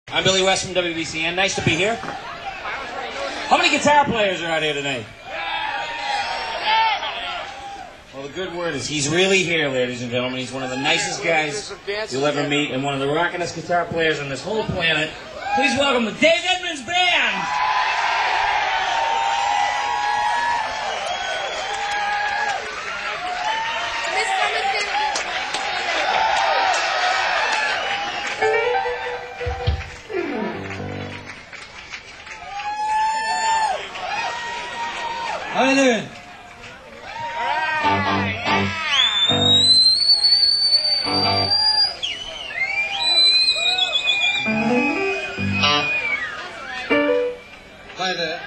I'm Billy West from WBCN. Nice to be here. How many guitar players are out here tonight? Well, the good word is he's really here, ladies and gentlemen. He's one of the nicest guys you'll ever meet and one of the rockinest guitar players on this whole planet. Please welcome the Dave Edmunds Band! How you doing? Hi there.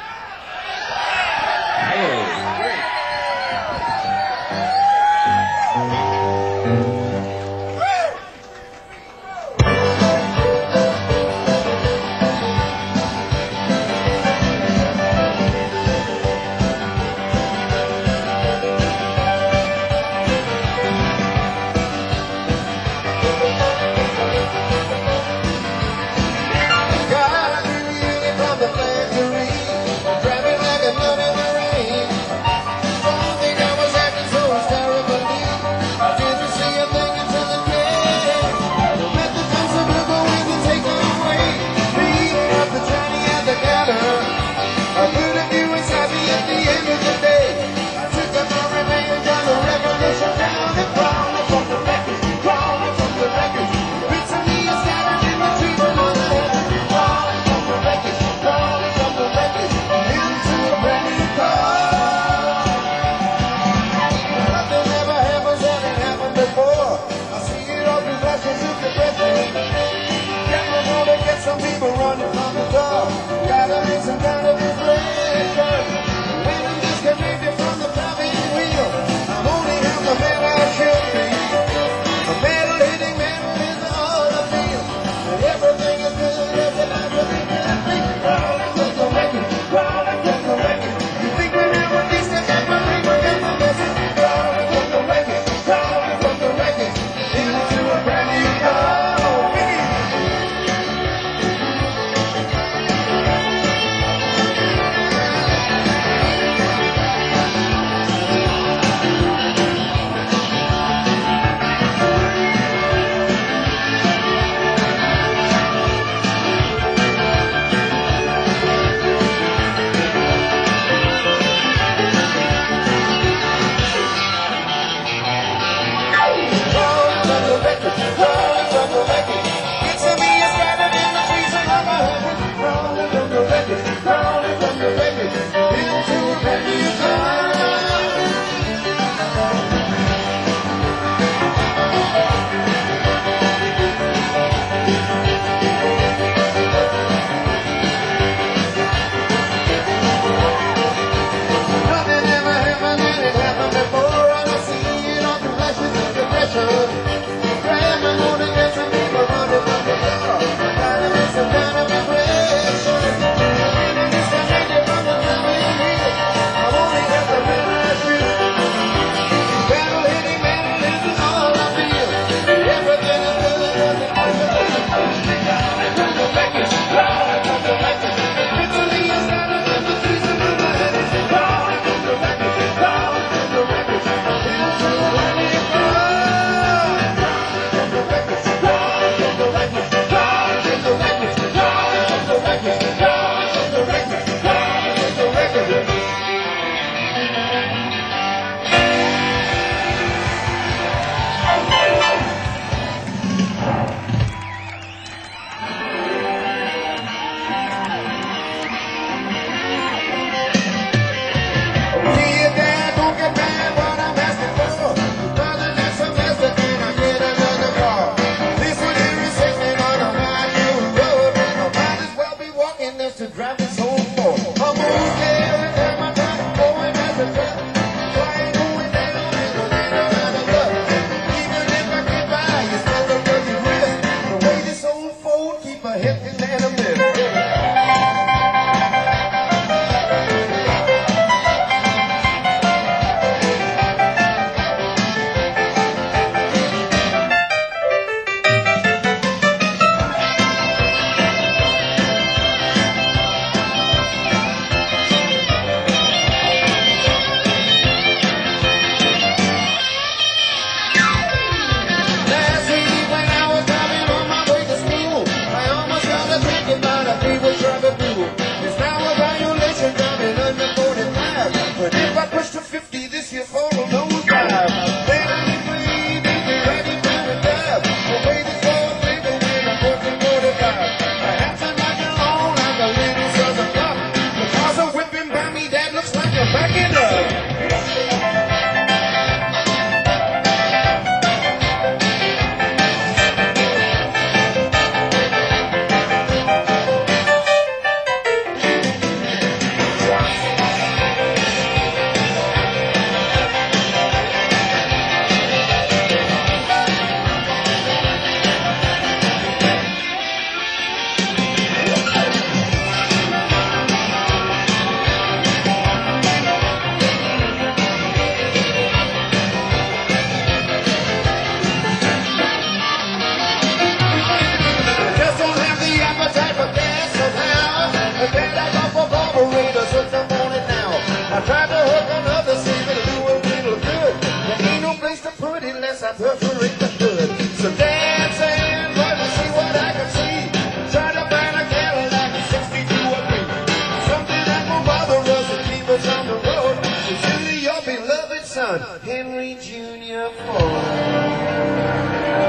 So dancing, boy, to see what I can see. Try to find a Cadillac, a 62 or 3. Something that won't bother us and keep us on the road. To your beloved son, Henry Jr. Ford.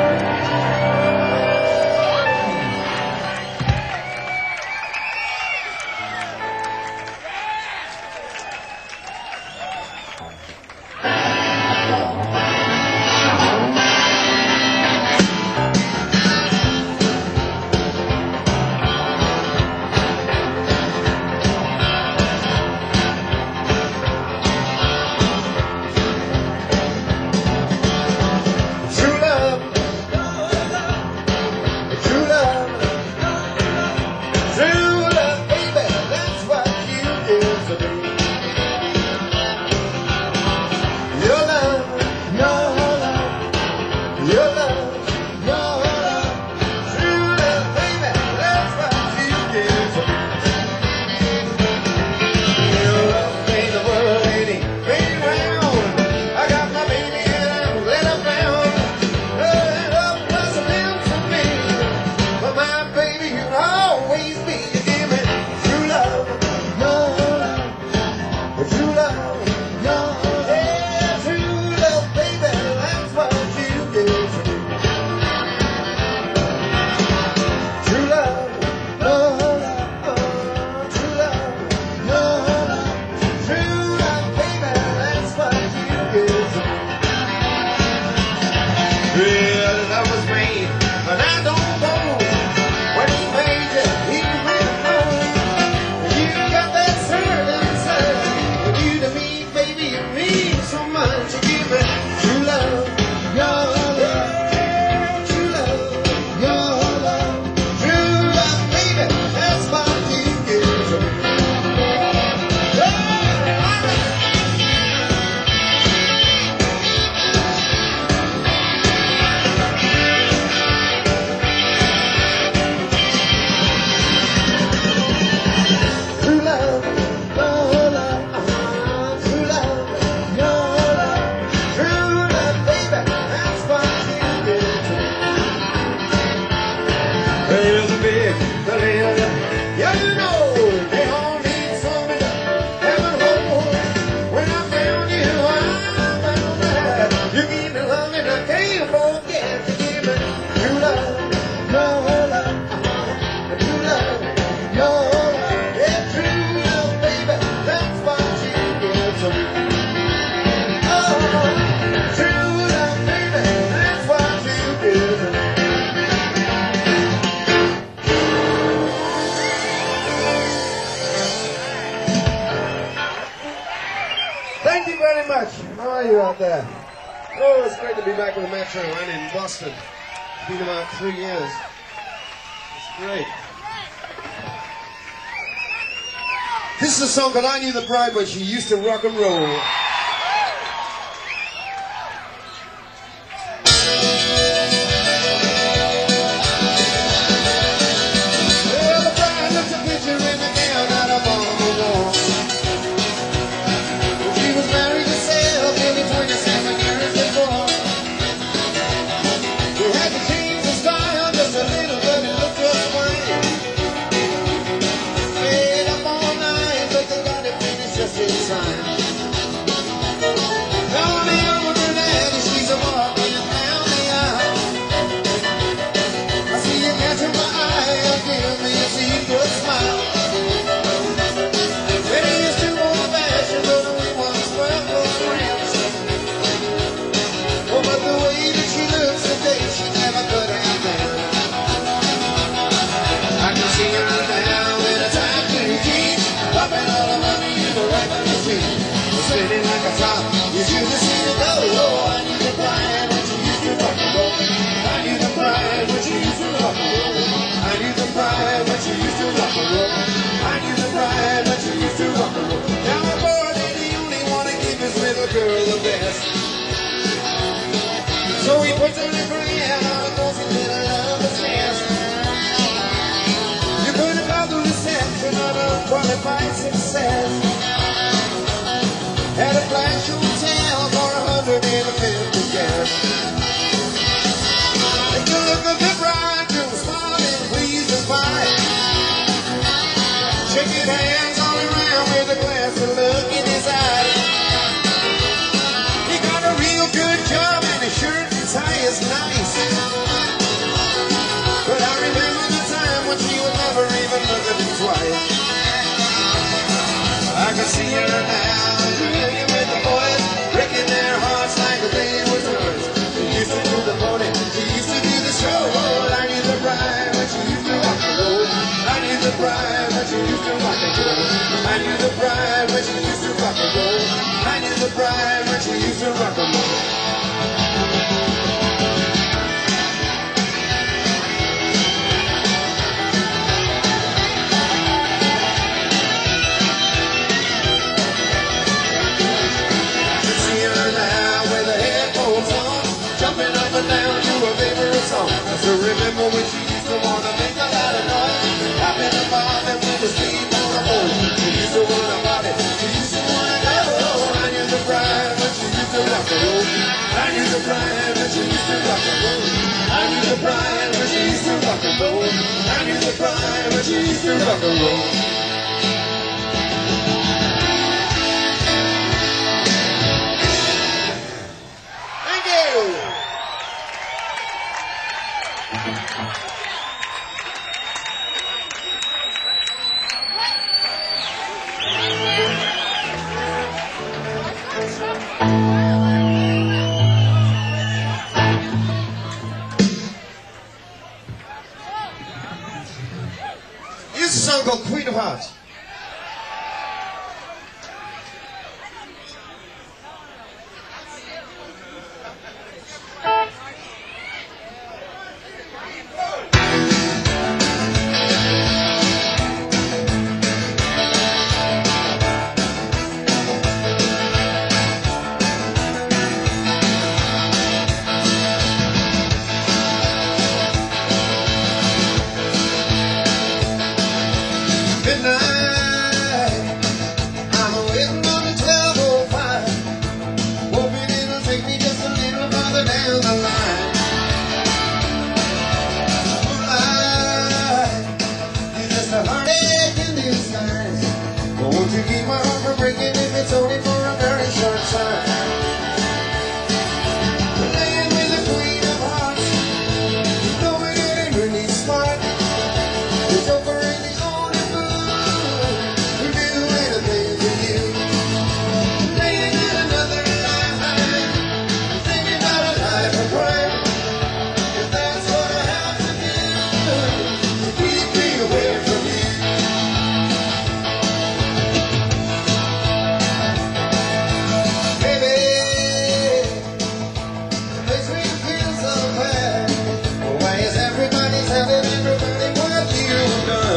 Thank you very much. How are you out there? Oh, it's great to be back with the Metro and in Boston. It's been about 3 years. It's great. This is a song called I Knew the Bride When She Used to Rock and Roll. Well, the bride looks a picture in the gown out up on the wall. She was married to Sal, nearly 27 years before. He had to change the style just a little, but it looked just fine. Stayed up all night, but they got it finished just in time. shaking hands all around with a glass of look in his eye. He got a real good job and his shirt and tie is nice. But I remember the time when she would never even look at him twice. I can see her now, drinking with the boys, breaking their hearts like they were toys. She used to do the pony, she used to do the show. I knew the bride when she used to rock and roll. I knew the bride when she used to rock and roll. I knew the bride when she used to rock and roll. I knew the bride when she used to rock and roll. Jumping up and down to her favorite song. I still remember when she used to want to make a lot of noise, hopping and bobbing with the steam on the board. She used to want to body, she used to want to go. I knew the bride when she used to rock and roll. I knew the bride when she used to rock and roll. I knew the bride when she used to rock and roll. I knew the bride when she used to rock and roll. Thank you. Here's a song called Queen of Hearts. Won't you keep my heart from breaking if it's only for a very short time? Playing with the Queen of Hearts, you know we're getting really smart. The Joker ain't the only fool who do anything for you. Playing in another life, thinking about a life of crime. If that's what I have to do to keep me away from you. Everybody's having everybody what you've done.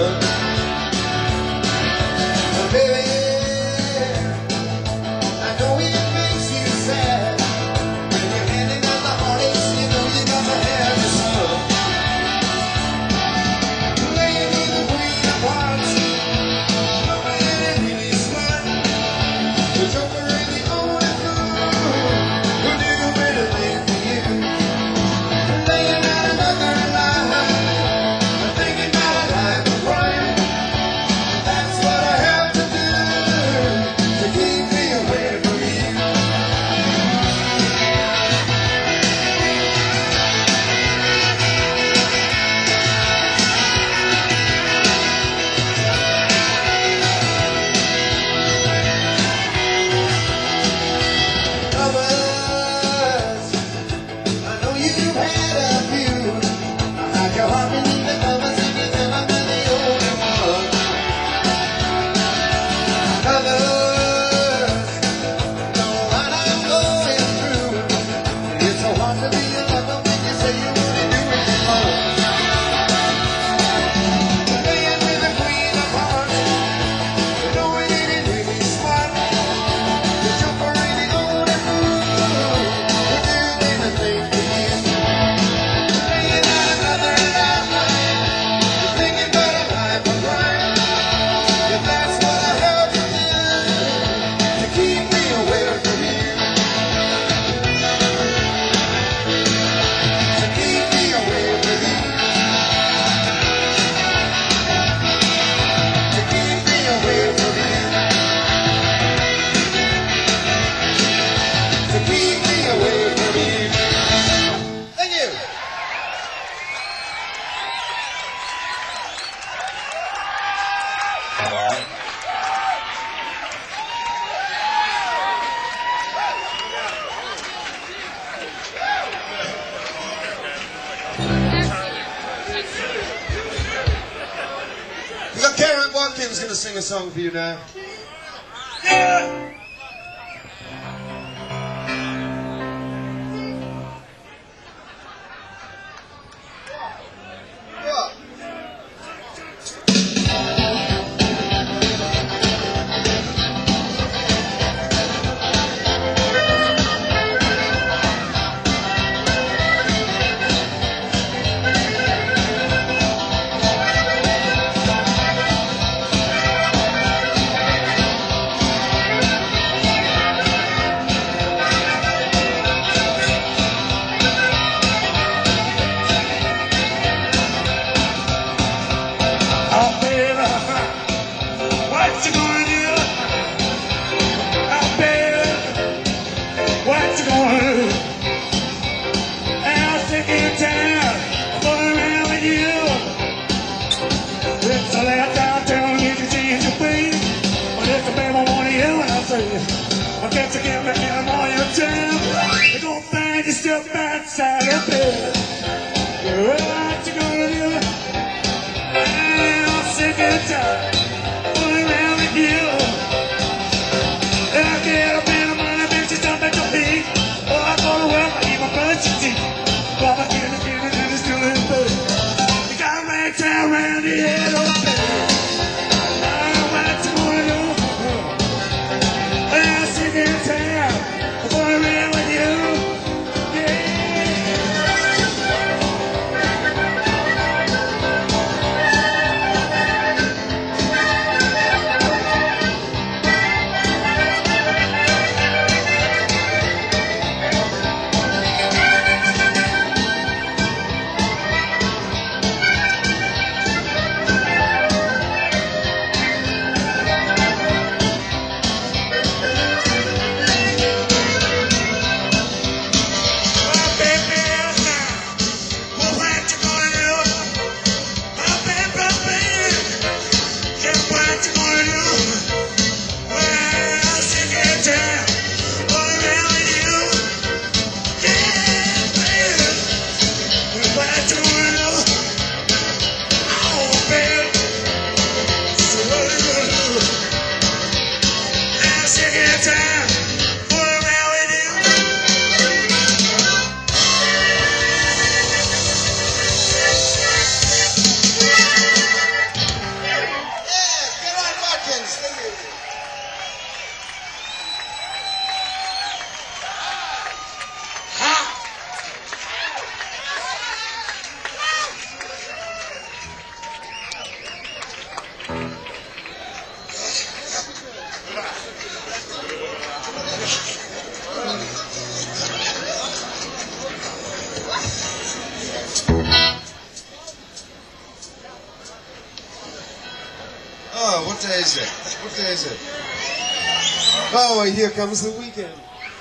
We got Karen Watkins gonna sing a song for you now. I got to get back in all your time. You don't find yourself outside of bed. What you gonna do? I'm sick and tired of fooling around with you. I get up in the morning, bitches jump at your feet. Oh, I go to work, I eat my bunch of teeth. While I get it, and it's still in bed. You got a ragtime around your head, oh, baby. What you gonna do? I'm sick and tired of fooling around with you. Oh, what day is it? What day is it? Oh, well, here comes the weekend.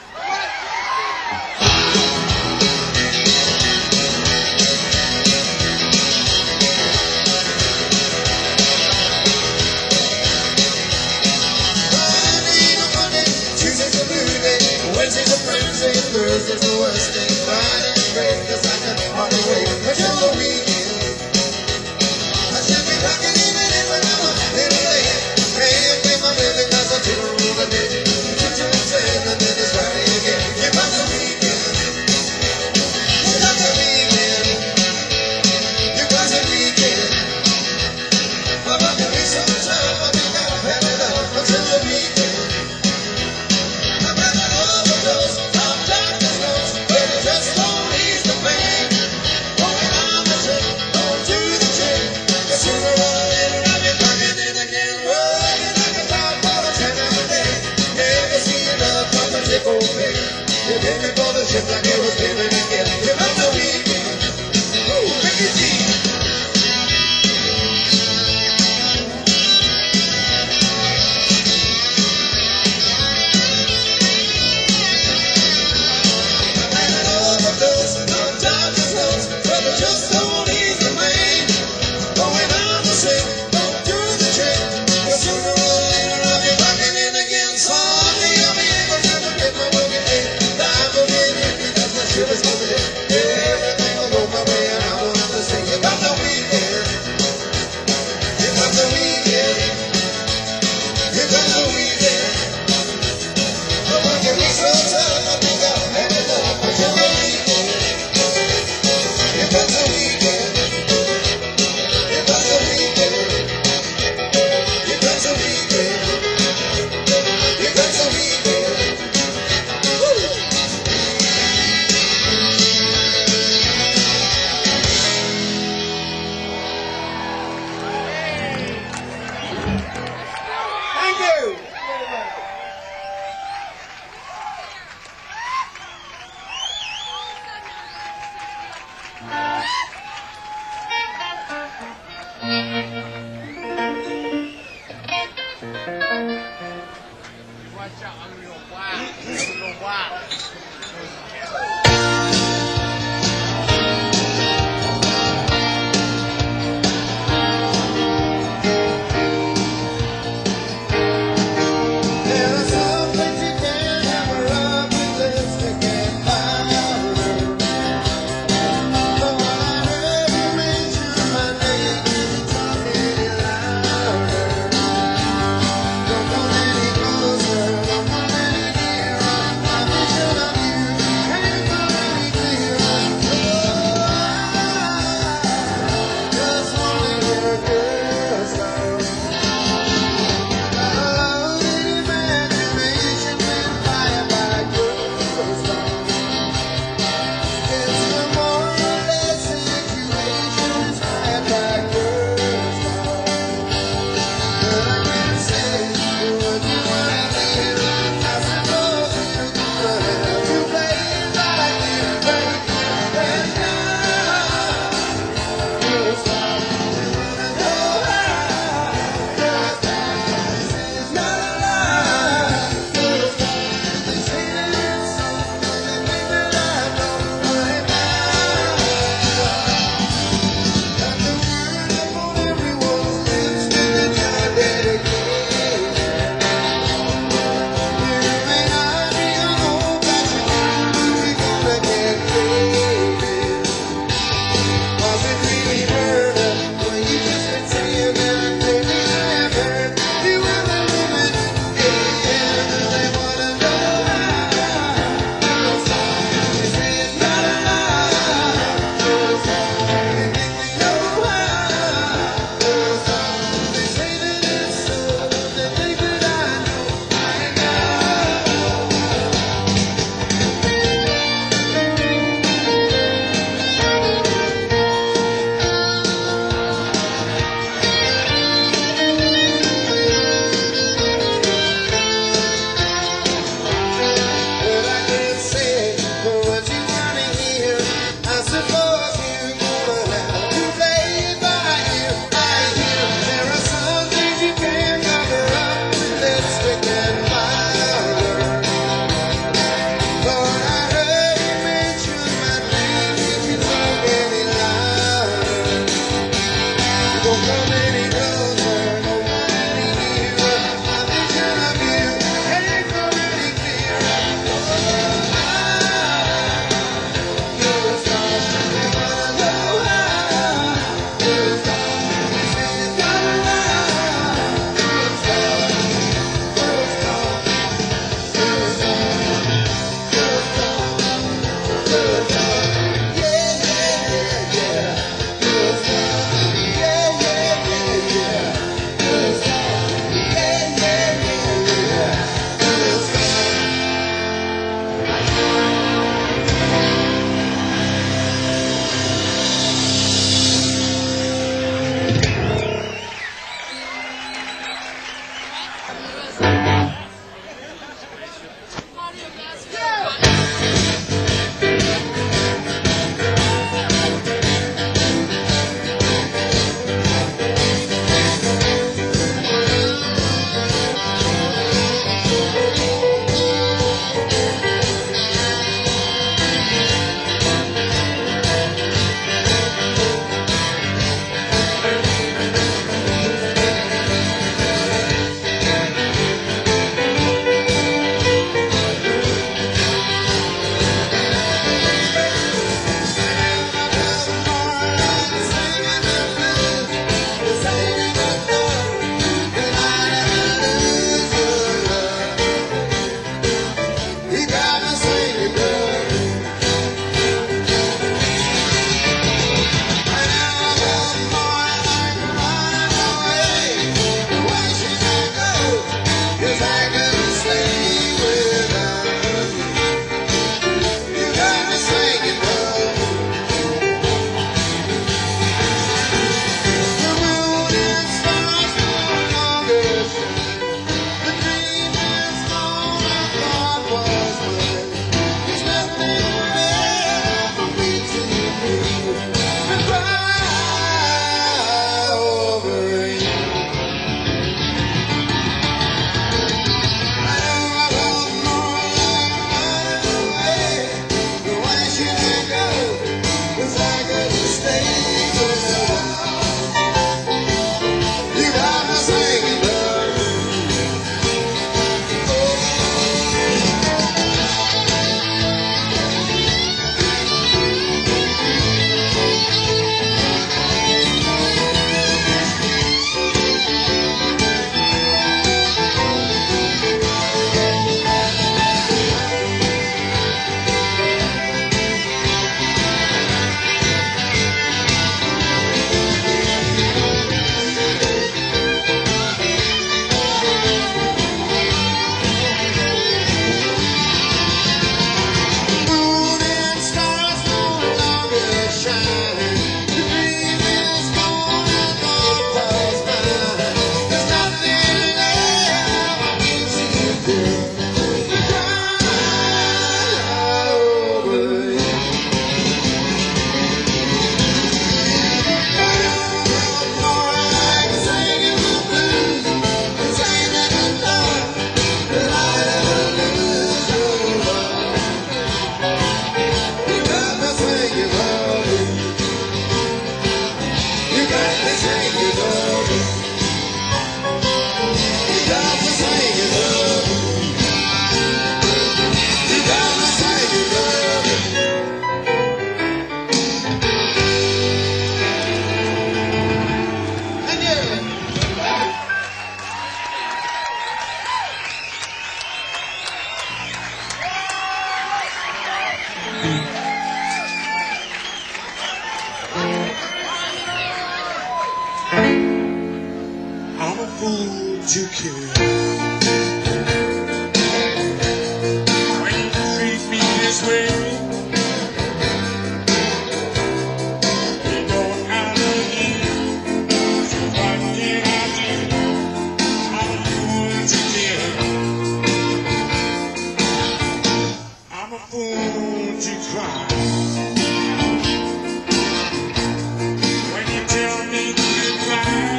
Tuesday's a blue day, Wednesday's a Wednesday, Thursday's the worst day, Friday's great, 'cause I can hardly wait until the weekend. I should be rocking even in when I'm a little late. Can't pay my bill 'cause I didn't rule the day. 2 to 7 and then it's Friday again. Here comes the weekend. Here comes the weekend. Here comes the weekend. I'm up to me sometime, I think I'll have it up until the weekend. I'm at an overdose, I'm Dr. Snows, but it just don't ease the pain. I'm a fool to kill. When you treat me this way, you know I love you. So what did I do? I'm a fool to kill. I'm a fool to cry. When you tell me goodbye,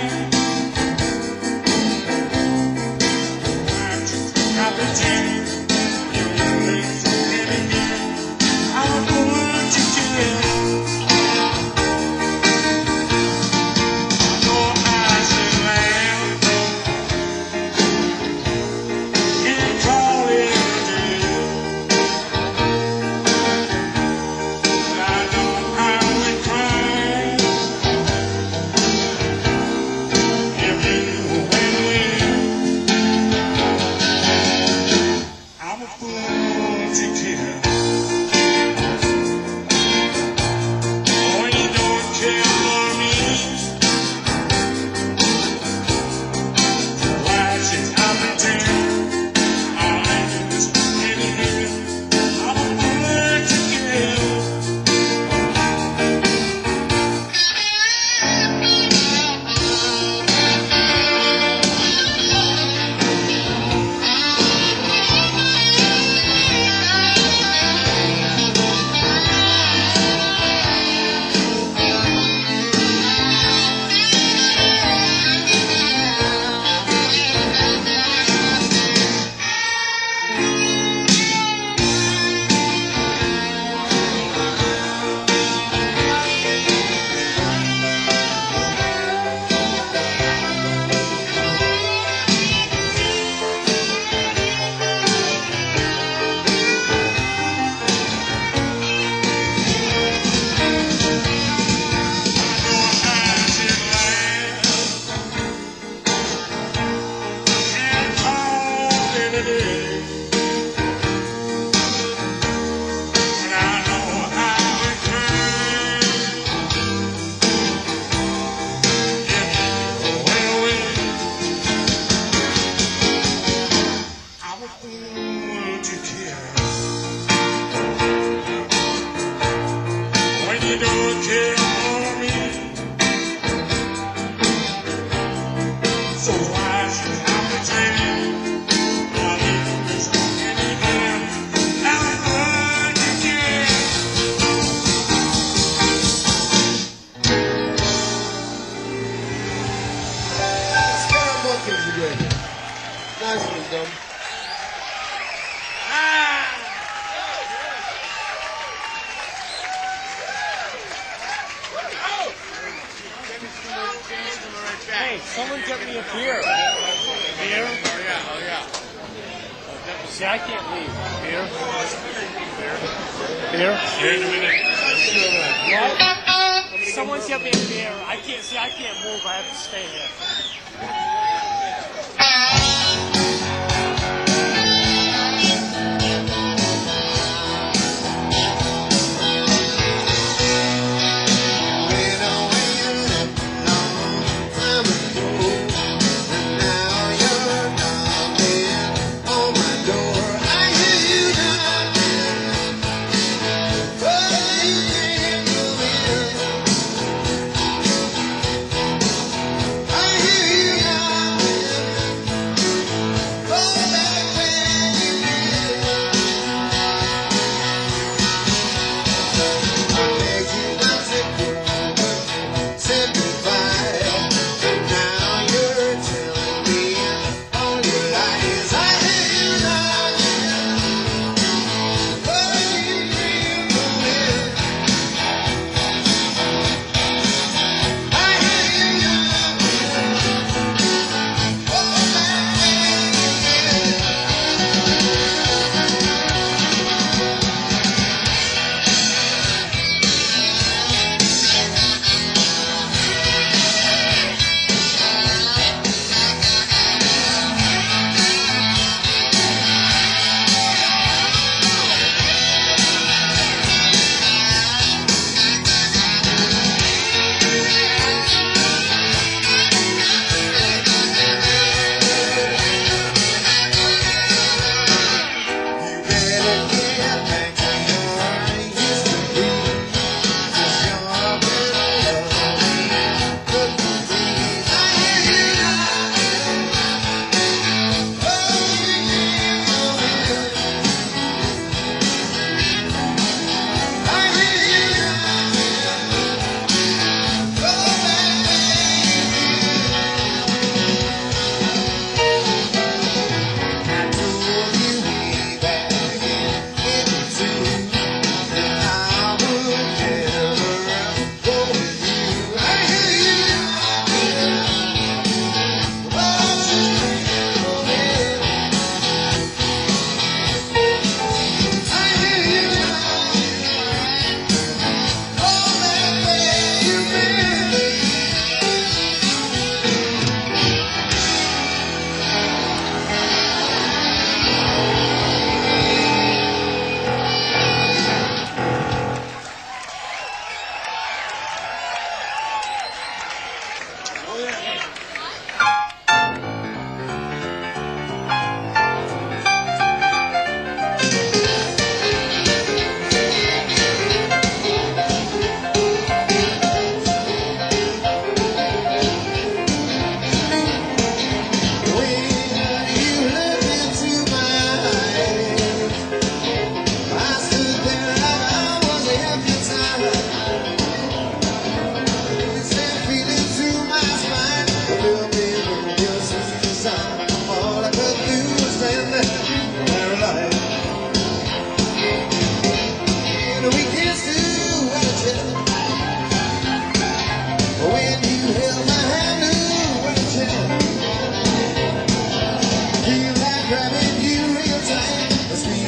Nice one, Dom. Hey, someone get me a beer. Beer? Oh yeah. See, I can't leave. Beer? Beer? Here in a minute. What? Someone get me a beer. I can't move. I have to stay here. I hear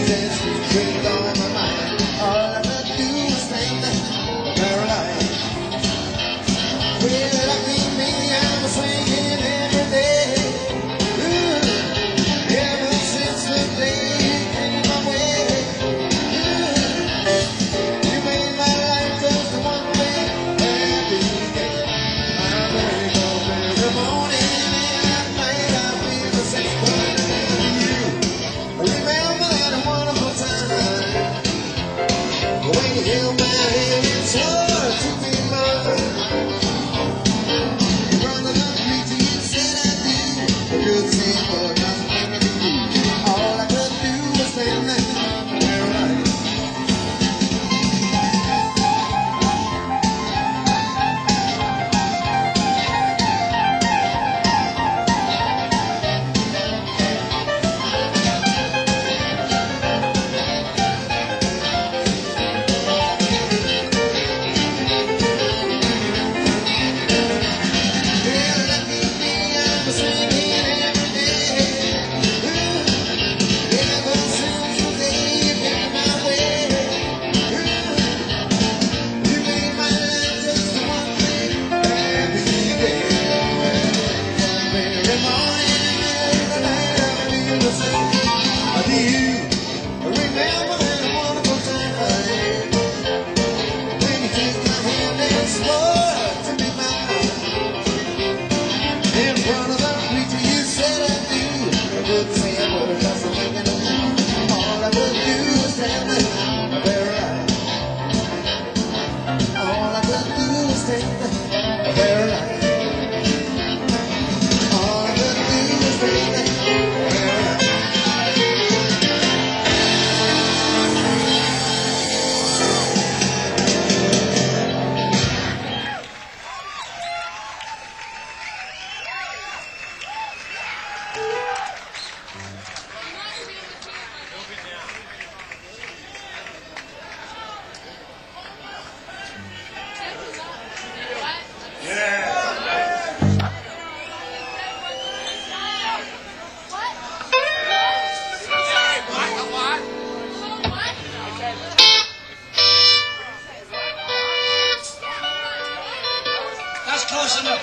just tripped on my mind. All I could do was think that paralyzed. Well, lucky me, I'm swinging every day. Ooh, ever since the day you came my way. Ooh, you made my life just one big happy day. I wake up every morning and at night I feel the same way. Remember that wonderful time when you held my hand and swore to be mine. You run to the creature you said I do. Good thing but nothing to do. All I could do was stand there paralyzed. Well, lucky me, I'm swinging every day. Ooh, ever since the day you came my way. Ooh, you made my life just one big happy day. Every morning and every night I feel the same. Do you remember that wonderful time when you took my hand and swore to be mine? In front of the preacher you said I do. I couldn't say a word, just a thing and all I could do was stand there paralyzed. All I could do was stand there paralyzed. All I could do was stand there paralyzed. That's close enough.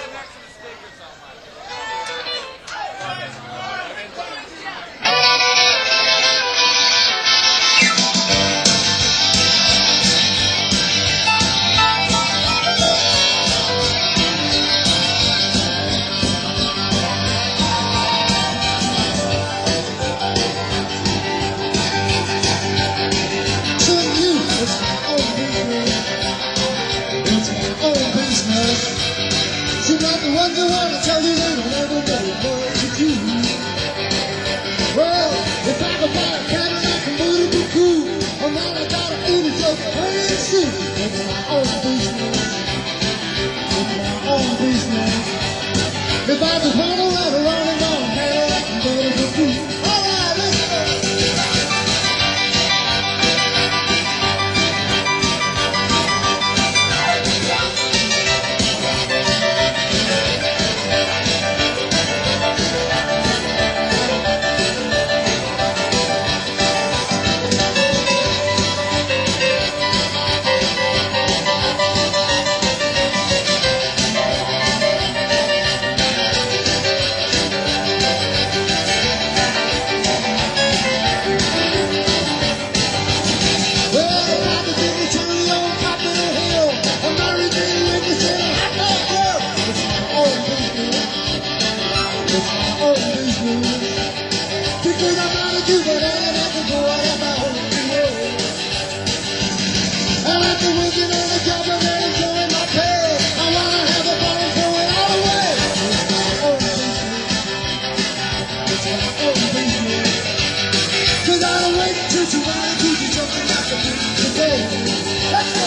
So you, it's my own business. It's my own business. So not the ones who want to tell you they don't ever know what to do. Well, if I could buy a Cadillac and would it be cool? And all I gotta eat is just plain soup. It's my own business. It's my own business. If I just want to let her run and on Cadillac and would it be cool? All right, let's go. Because I'm not a Jew, but I can go out of my own way. I like the working on the job and then enjoying my pay. I wanna have a fun and throw it all away. It's my own business. It's my own business. 'Cause I don't wait till tomorrow to do something I can do today. Let's go.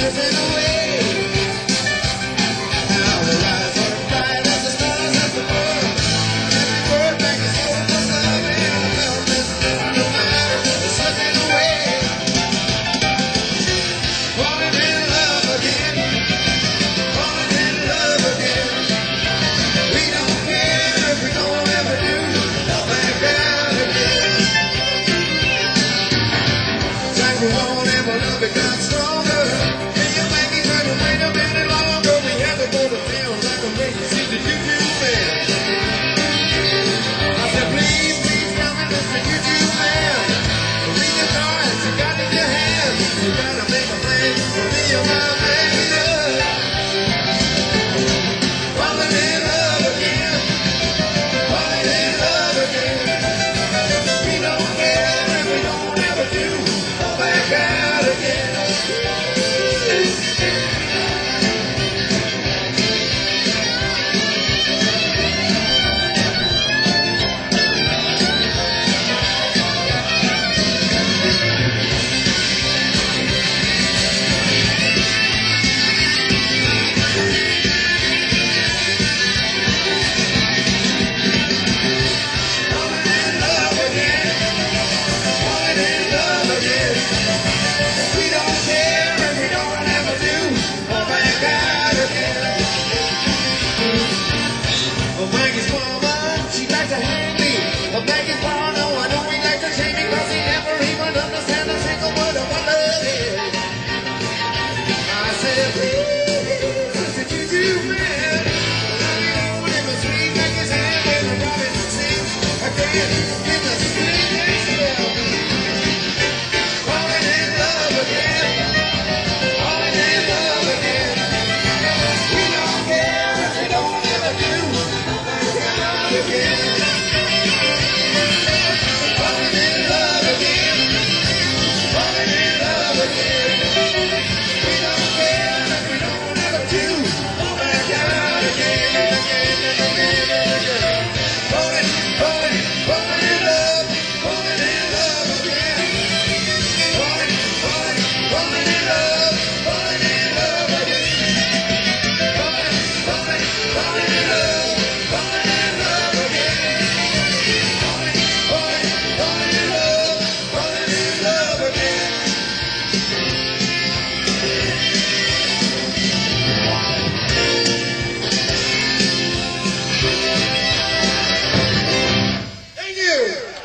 drifting away. Now the rise are bright as the stars up above. Every word back is full of love and wellness. No matter it's slipping away. Falling in love again. Falling in love again. We don't care if we don't ever do. Fall back out again. It's like we won't ever love it, got stronger. Can you make me try to wait a minute longer? We had to go to town like a lady sees the YouTube man. I said, please, please come and listen, YouTube man. Read the cards you got in your hand. You gotta make a plan for me and my baby. Falling in love again. Falling in love again. We don't care if we don't ever do. Fall back out again. Falling in love again. Falling in love again. We don't care if we don't ever do. Fall back out again. Oh, Maggie's woman, she likes to hang me. Oh, Maggie's woman, no, I know he likes to shame me, 'cause he never even understands a single word of what love is. I said, please, listen to you, man. Love you when it was sweet like his hand when the robin sings again in the sweetest love. Falling in love again. Falling in love again. We don't care if we don't ever do. Fall back out again. Falling in love again. Falling in love again. We don't care if we don't ever do. Fall back out again and again and again and again. Falling, falling, falling in love. Falling in love again. Falling, falling, falling in love. Falling in love again. Falling, falling, falling in love. Falling in love again. Falling, falling, falling in love. Falling in love again. Thank you.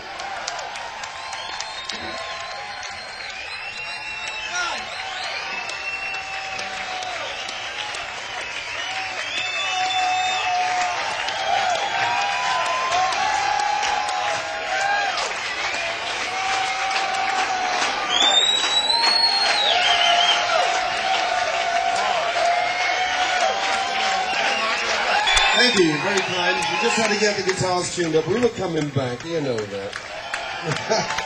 Thank you, very kind. We just had to get the guitars tuned up. We were coming back, you know that.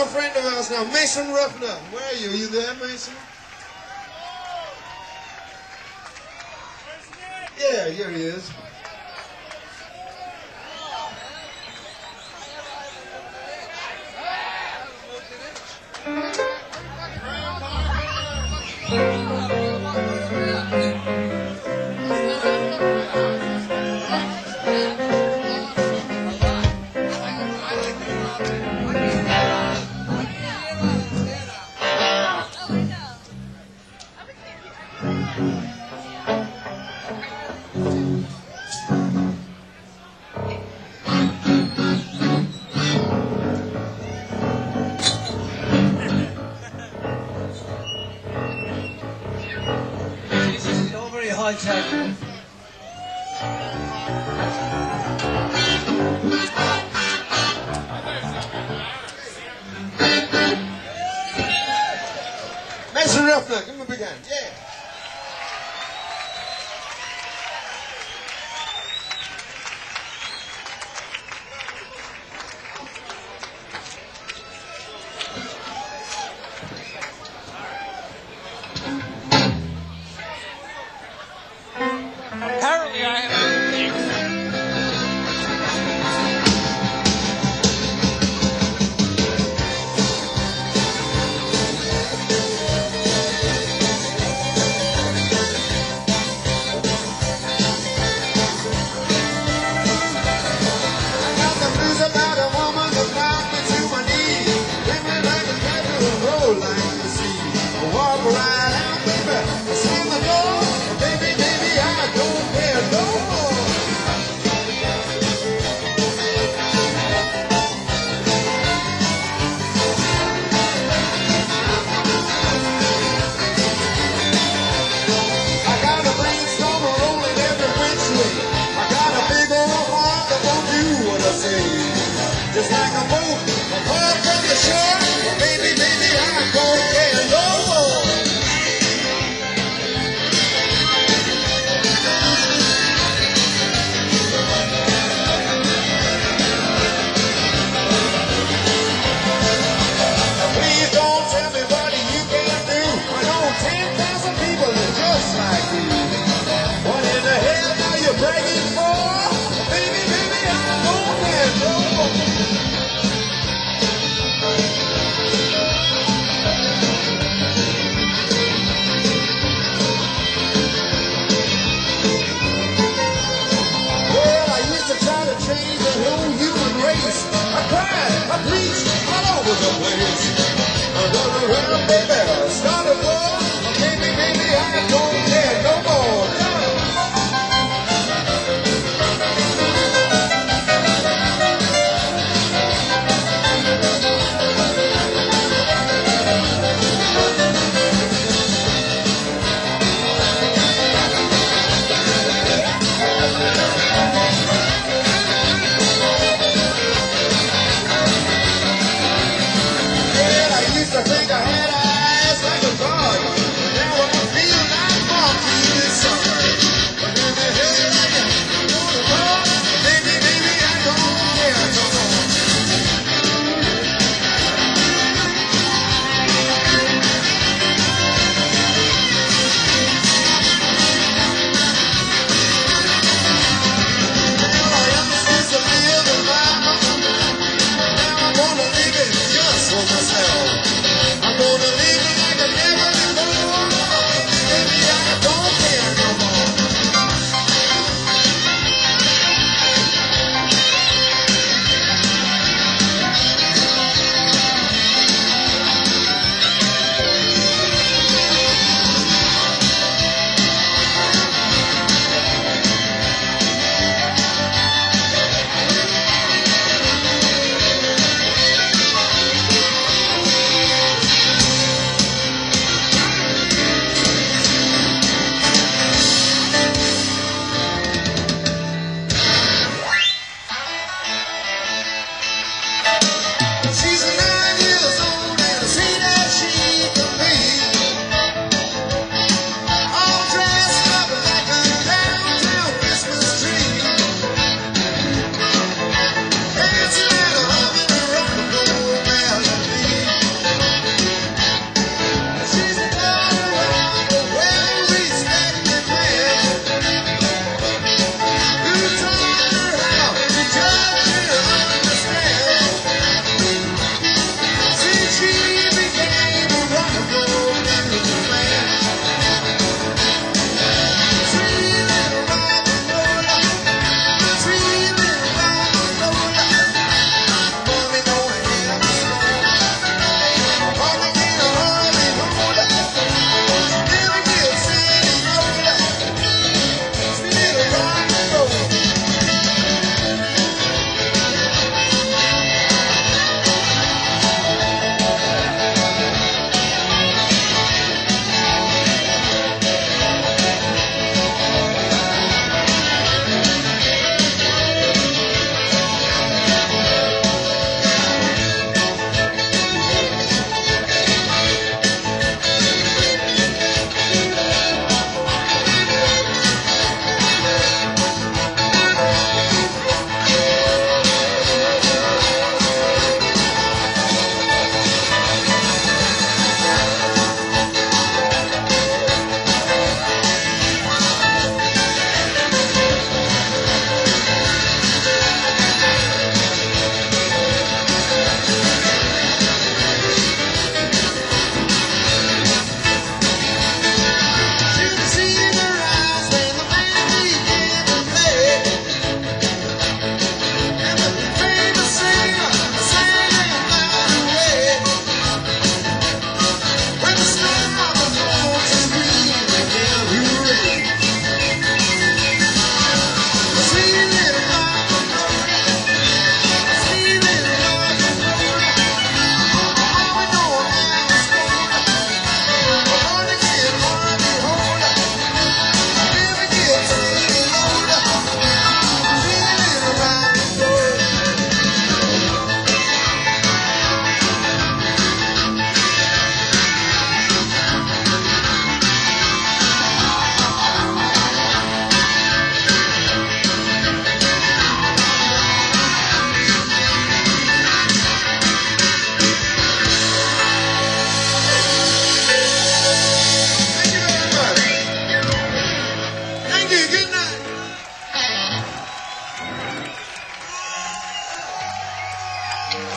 a friend of ours now, Mason Ruffner. Where are you? Are you there, Mason? Yeah, here he is. High tech. Mason Ruffner, give him a big hand. Yeah. Apparently I have